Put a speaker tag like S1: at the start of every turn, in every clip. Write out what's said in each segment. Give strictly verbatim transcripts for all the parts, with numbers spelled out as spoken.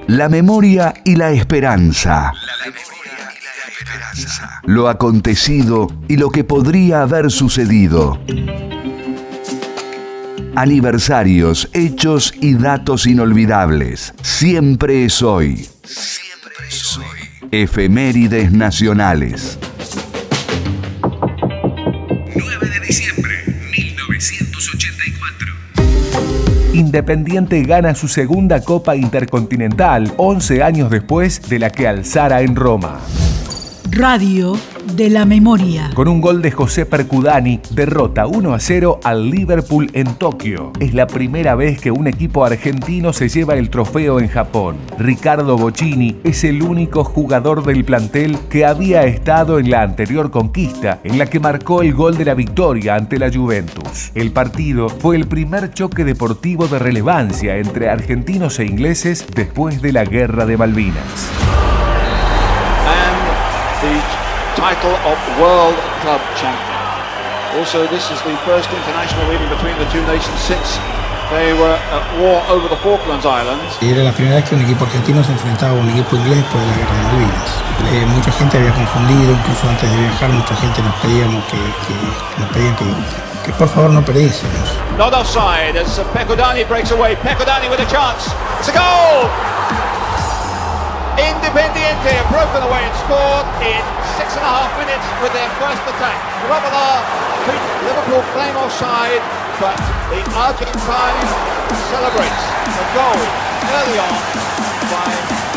S1: La memoria y la esperanza. La memoria y la esperanza. Lo acontecido y lo que podría haber sucedido. Aniversarios, hechos y datos inolvidables. Siempre es hoy. Siempre es hoy. Efemérides nacionales. nueve de diciembre de mil novecientos ochenta y cuatro.
S2: Independiente gana su segunda Copa Intercontinental, once años después de la que alzara en Roma.
S3: Radio de la Memoria.
S2: Con un gol de José Percudani, derrota uno a cero al Liverpool en Tokio. Es la primera vez que un equipo argentino se lleva el trofeo en Japón. Ricardo Bocchini es el único jugador del plantel que había estado en la anterior conquista, en la que marcó el gol de la victoria ante la Juventus. El partido fue el primer choque deportivo de relevancia entre argentinos e ingleses después de la Guerra de Malvinas.
S4: The title of World Club Champion. Also, this is the first international meeting between the two nations since they were at war over the Falklands Islands.
S5: Era la primera vez que un equipo argentino se enfrentaba a un equipo inglés después de la Guerra de Malvinas. Eh, mucha gente había confundido, incluso antes de viajar, mucha gente nos pedíamos que, que nos pedían que, que por favor no perdiésemos.
S4: Not offside as Percudani breaks away. Percudani with a chance. It's a goal! Independiente have broken away and scored in six and a half minutes with their first attack. Robert Liverpool claim offside, but the Argentine celebrates the goal early on by...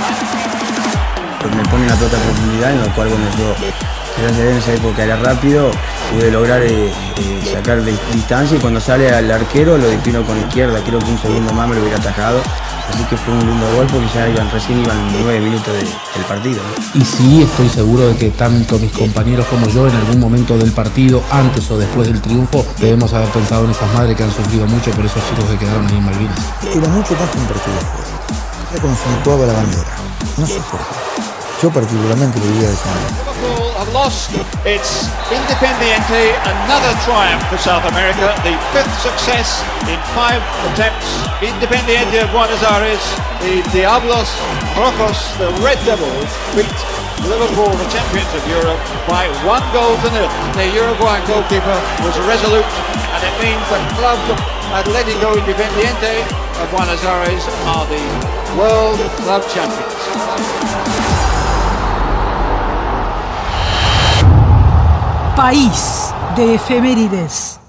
S6: Me ponen la pelota a profundidad, en lo cual, bueno, yo, gracias a Dios en esa época era rápido, pude lograr eh, eh, sacar de distancia y cuando sale al arquero lo defino con izquierda, creo que un segundo más me lo hubiera atajado. Así que fue un lindo gol porque ya iban, recién iban nueve minutos de, del partido, ¿no?
S7: Y sí, estoy seguro de que tanto mis compañeros como yo en algún momento del partido, antes o después del triunfo, debemos haber pensado en esas madres que han sufrido mucho por esos chicos que quedaron ahí en Malvinas.
S5: Era mucho más que un partido de fútbol. Era como si me jugaba la bandera. No sé por qué. Yo particularmente lo vivía de esa manera.
S4: Liverpool have lost. It's Independiente, another triumph for South America, the fifth success in five attempts. Independiente of Buenos Aires, the Diablos Rojos, the Red Devils, beat Liverpool, the champions of Europe, by one goal to nil. The Uruguayan goalkeeper was resolute, and it means the club Atlético Independiente of Buenos Aires are the World Club Champions.
S3: País de efemérides.